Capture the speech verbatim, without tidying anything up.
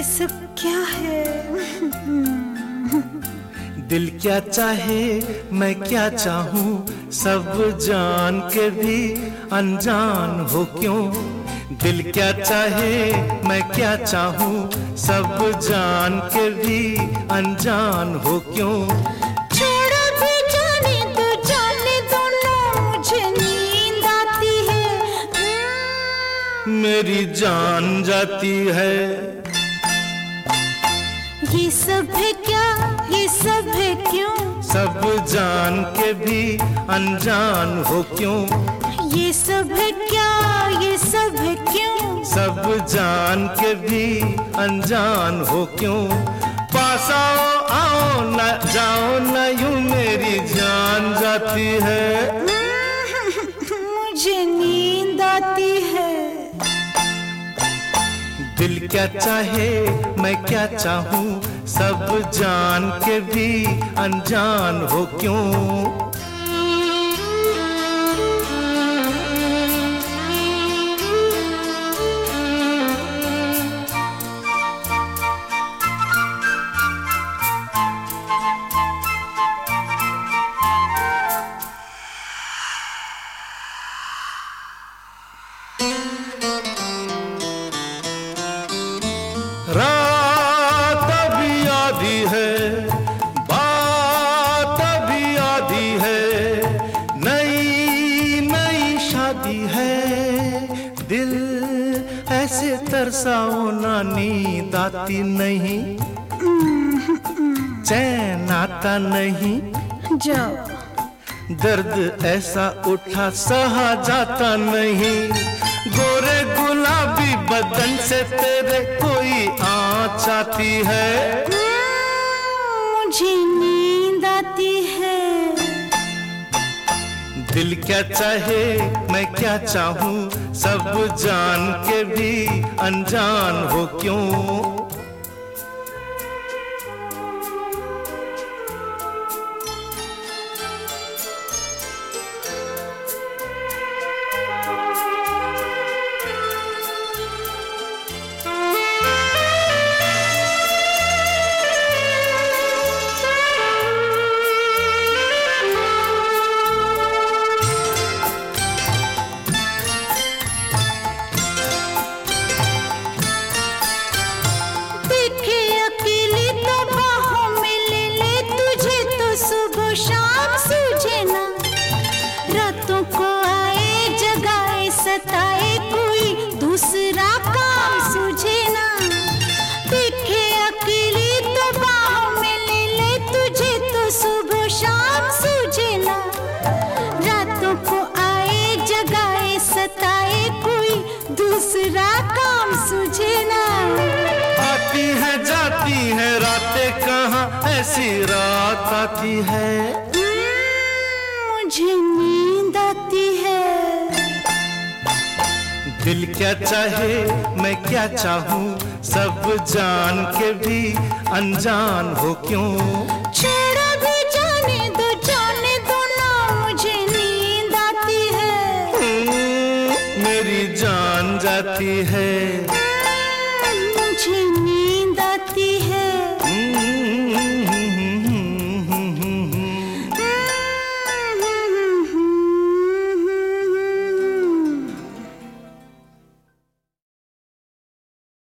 सब क्या है? दिल क्या चाहे मैं क्या चाहूँ, सब जान के भी अनजान हो क्यों। दिल क्या चाहे मैं क्या चाहूँ, सब जान के भी अनजान हो क्यों। छोड़ो भी जाने तो जाने दो ना, मुझे नींद आती है। मेरी जान जाती है। ये सब है क्या, ये सब है क्यों। सब जान के भी अनजान हो क्यों। ये सब है क्या, ये सब है क्यों। सब जान के भी अनजान हो क्यों। पास आओ आओ न जाओ न यूं मेरी जान जाती है। मुझे नींद आती है। दिल क्या चाहे मैं क्या चाहूँ, सब जान के भी अनजान हो क्यों। रात अभी आधी है, बात अभी आधी है, नई नई शादी है। दिल ऐसे तरसाओ ना, नींद आती नहीं, चैन आता नहीं। जाओ। दर्द ऐसा उठा सहा जाता नहीं। गोरे गुलाबी बदन से तेरे कोई आँच आती है। मुझे नींद आती है। दिल क्या चाहे मैं क्या चाहूँ, सब जान के भी अनजान हो क्यों। सताए कोई दूसरा काम सूझे ना। देखे अकेली तो बाहों में ले ले तुझे, तो सुबह शाम सूझे ना। रातों को आए जगाए सताए कोई दूसरा काम सूझे ना। आती है जाती है रातें कहाँ, ऐसी रात आती है। मुझे नींद आती है। दिल क्या चाहे मैं क्या चाहूँ, सब जान के भी अनजान हो क्यों। छोड़ो भी जाने दो जाने दो ना, मुझे नींद आती है। मेरी जान जाती है।